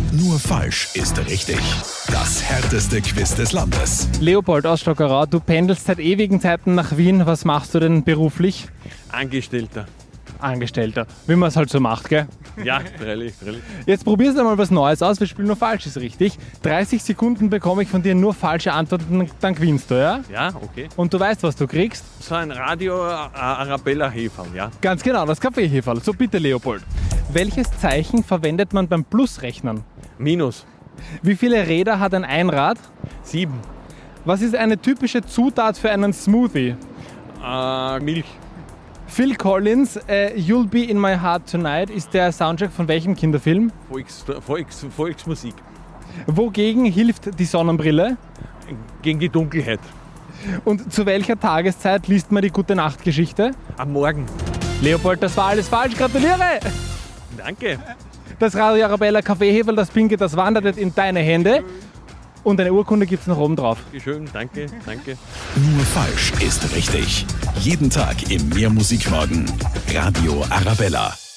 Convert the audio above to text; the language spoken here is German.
Nur falsch ist richtig. Das härteste Quiz des Landes. Leopold aus Stockerau, du pendelst seit ewigen Zeiten nach Wien. Was machst du denn beruflich? Angestellter. Angestellter, wie man es halt so macht, gell? Ja, freilich. Jetzt probierst du mal was Neues aus. Wir spielen nur falsch, ist richtig. 30 Sekunden bekomme ich von dir nur falsche Antworten, dann gewinnst du, ja? Ja, okay. Und du weißt, was du kriegst? So ein Radio Arabella-Heferl, ja. Ganz genau, das Kaffeeheferl. So bitte, Leopold. Welches Zeichen verwendet man beim Plusrechnen? Minus. Wie viele Räder hat ein Einrad? 7. Was ist eine typische Zutat für einen Smoothie? Milch. Phil Collins, You'll Be In My Heart Tonight ist der Soundtrack von welchem Kinderfilm? Volksmusik. Wogegen hilft die Sonnenbrille? Gegen die Dunkelheit. Und zu welcher Tageszeit liest man die Gute-Nacht-Geschichte? Am Morgen. Leopold, das war alles falsch. Gratuliere! Danke. Das Radio Arabella Kaffeeheferl, das Pinke, das wandert jetzt in deine Hände. Und eine Urkunde gibt es noch oben drauf. Schön, danke. Nur falsch ist richtig. Jeden Tag im Mehrmusikmorgen. Radio Arabella.